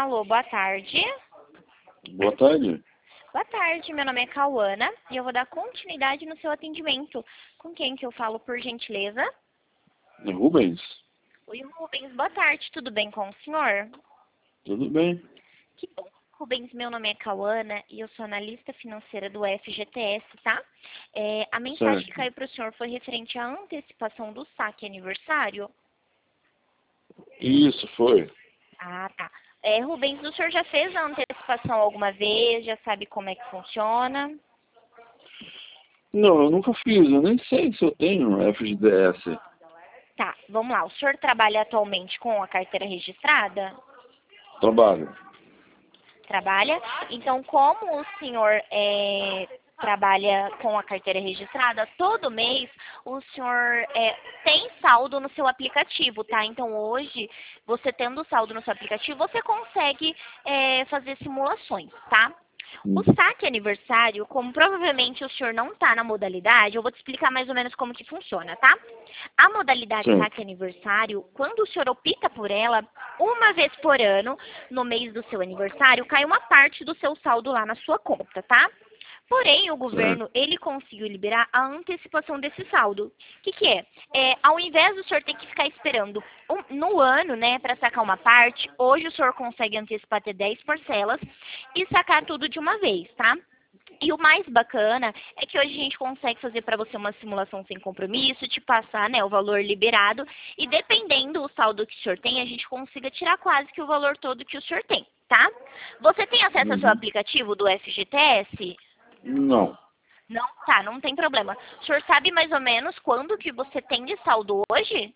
Alô, boa tarde. Boa tarde. Boa tarde, meu nome é Cauana e eu vou dar continuidade no seu atendimento. Com quem que eu falo, por gentileza? É Rubens? Oi, Rubens, boa tarde, tudo bem com o senhor? Tudo bem? Que bom. Rubens, meu nome é Cauana e eu sou analista financeira do FGTS, tá? A mensagem que Certo. caiu para o senhor foi referente à antecipação do saque aniversário? Isso, foi. Ah, tá. Rubens, o senhor já fez a antecipação alguma vez? Já sabe como é que funciona? Não, eu nunca fiz. Eu nem sei se eu tenho FGTS. Tá, vamos lá. O senhor trabalha atualmente com a carteira registrada? Trabalho. Trabalha. Então, como o senhor trabalha com a carteira registrada, todo mês o senhor tem saldo no seu aplicativo, tá? Então, hoje, você tendo saldo no seu aplicativo, você consegue fazer simulações, tá? O saque aniversário, como provavelmente o senhor não está na modalidade, eu vou te explicar mais ou menos como que funciona, tá? A modalidade Certo. saque aniversário, quando o senhor opta por ela, uma vez por ano, no mês do seu aniversário, cai uma parte do seu saldo lá na sua conta, tá? Porém, o governo, ele conseguiu liberar a antecipação desse saldo. O que é? Ao invés do senhor ter que ficar esperando no ano, né, para sacar uma parte, hoje o senhor consegue antecipar até 10 parcelas e sacar tudo de uma vez, tá? E o mais bacana é que hoje a gente consegue fazer para você uma simulação sem compromisso, te passar, né, o valor liberado e dependendo do saldo que o senhor tem, a gente consiga tirar quase que o valor todo que o senhor tem, tá? Você tem acesso ao seu aplicativo do FGTS? Não. Não? Tá, não tem problema. O senhor sabe mais ou menos quando que você tem de saldo hoje?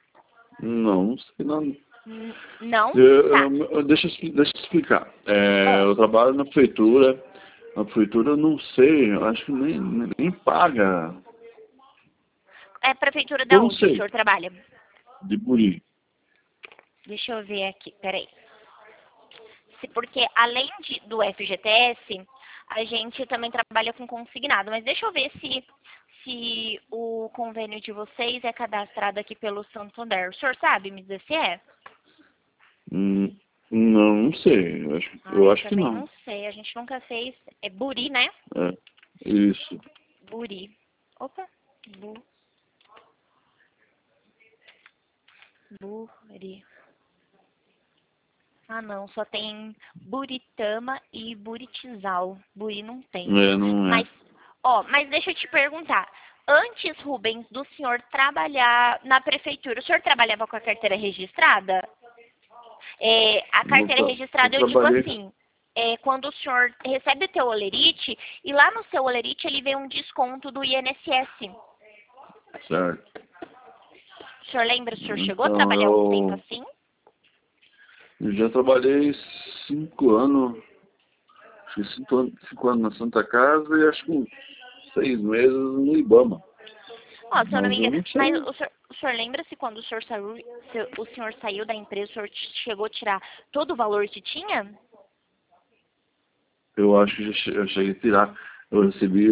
Não sei não. Não? Tá. Deixa eu explicar. Ah, Eu trabalho na prefeitura. Na prefeitura eu não sei, eu acho que nem paga. é prefeitura Eu da não onde o sei. senhor trabalha? De Buri. Deixa eu ver aqui, peraí. Porque além do FGTS, a gente também trabalha com consignado. Mas deixa eu ver se o convênio de vocês é cadastrado aqui pelo Santander. O senhor sabe me dizer se é? Não sei. Ah, Eu eu acho que também não. não sei. A gente nunca fez. É Buri, né? É, isso. Buri. Opa. Buri. Ah, não. Só tem Buritama e Buritizal. Buri não tem. Não é. Mas, mas deixa eu te perguntar. Antes, Rubens, do senhor trabalhar na prefeitura, o senhor trabalhava com a carteira registrada? A carteira Eu registrada, eu digo trabalhei. assim, quando o senhor recebe o teu olerite, e lá no seu olerite ele vem um desconto do INSS. Certo. O senhor lembra? O senhor chegou a Então trabalhar algum tempo assim? eu já trabalhei 5 anos. Acho que 5 anos na Santa Casa e acho que uns 6 meses no Ibama. Ó, se eu não me Mas eu engano, não mas sei. o senhor lembra se quando o senhor saiu da empresa, o senhor chegou a tirar todo o valor que tinha? Eu acho que eu cheguei a tirar. Eu recebi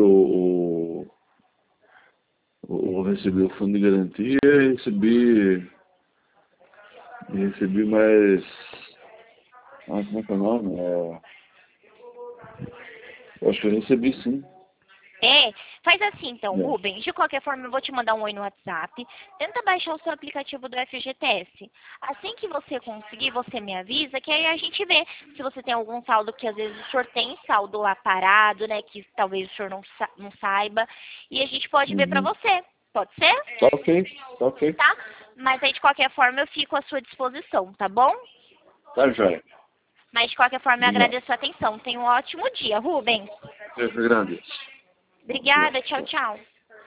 recebi o fundo de garantia e recebi mais. Ah, como é que é o nome? Eu acho que eu recebi sim. Faz assim então, É. Rubens. De qualquer forma, eu vou te mandar um oi no WhatsApp. Tenta baixar o seu aplicativo do FGTS. Assim que você conseguir, você me avisa, que aí a gente vê se você tem algum saldo, que às vezes o senhor tem saldo lá parado, né? Que talvez o senhor não saiba. E a gente pode ver pra Uhum. você. Pode ser? Tá ok, tá ok. Tá? Mas aí, de qualquer forma, eu fico à sua disposição, tá bom? Tá, joia. Mas, de qualquer forma, eu Obrigado. agradeço a atenção. Tenha um ótimo dia, Rubens. Eu que agradeço. Obrigada. Tchau, tchau.